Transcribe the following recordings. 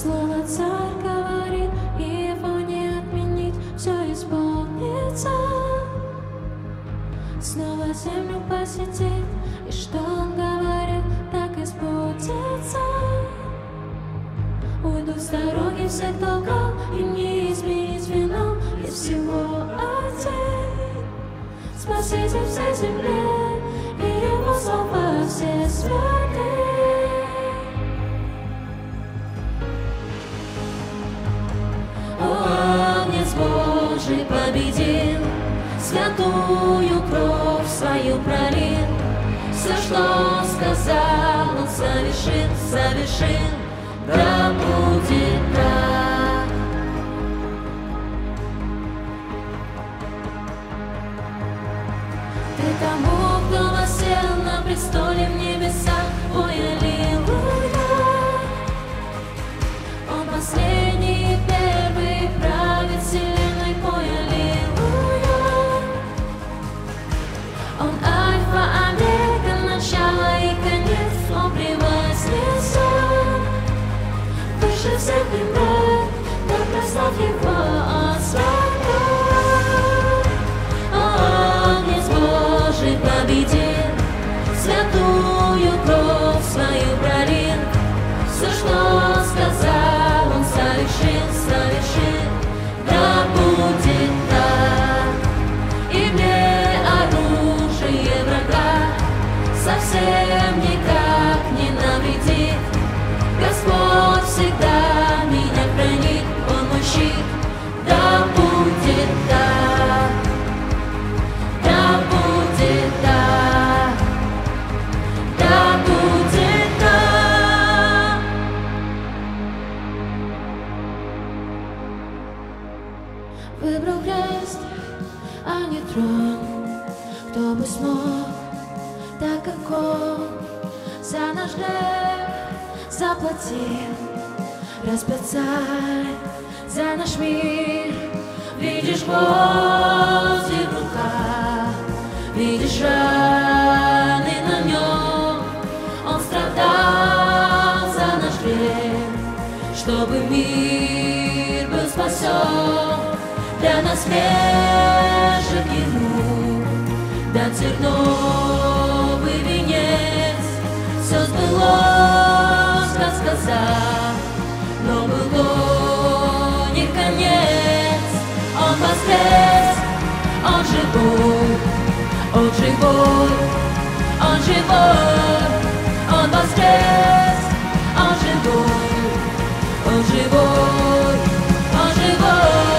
Слово царь говорит, и его не отменить, все исполнится. Снова землю посетит, и что он говорит, так и сбудется. Уйдут с дороги все, кто лгал, и не изменить вину, есть всего один Спаситель всей земли, и его слова все святы. О, Агнец Божий победил, святую кровь свою пролил. Все, что сказал, он совершил, да будет так. Ты тому, кто воссел на престоле в небесах, ой, аллилуйя. Он последний и первый правит вселенной, ой, аллилуйя. Он альфа, омега, начало и конец, он превознесен выше всех имен, так прославь его, он святой. Агнец Божий победил, святую кровь свою пролил. Все, что сказал, он совершил, да будет так. И мне оружие врага совсем никак не навредит. Господь всегда меня хранит, он мой щит, да будет так, да будет так, да будет так. Выбрал крест, а не трон, кто бы смог, так как он за наш грех заплатил, распят царь за наш мир. Видишь гвозди в руках, видишь раны на нем. Он страдал за наш грех, чтобы мир был спасен. Для нас свежих ему дан терновый венец. Все сбылось, как сказал, но был то не конец. Он воскрес, он живой, он живой, он живой. Он воскрес, он живой, он живой, он живой.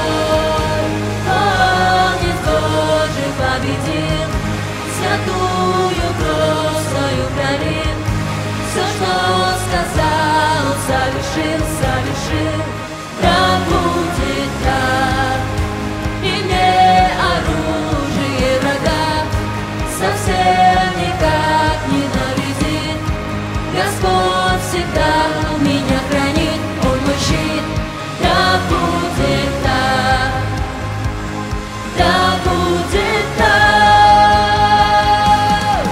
Агнец Божий победил, святую кровь свою пролил. Все, что сказал, он совершил, да будет так. И мне оружие врага совсем никак не навредит. Господь всегда меня хранит, он мой щит, да будет так, да будет так.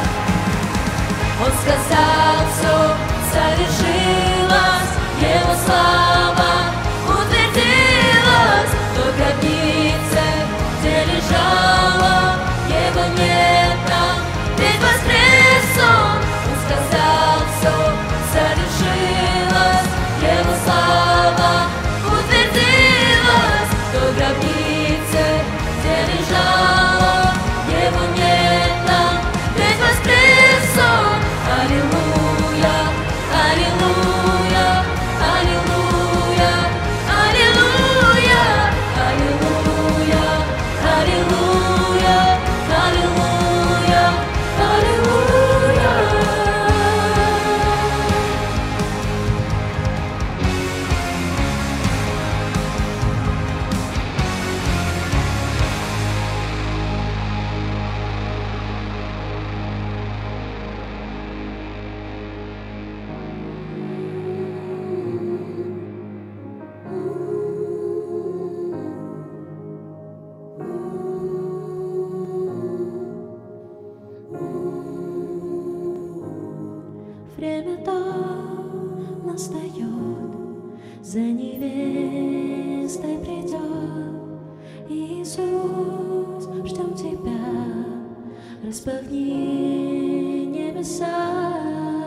Он сказал, все совершилось, его слава за невестой придет. Иисус, ждем Тебя, распахни небеса.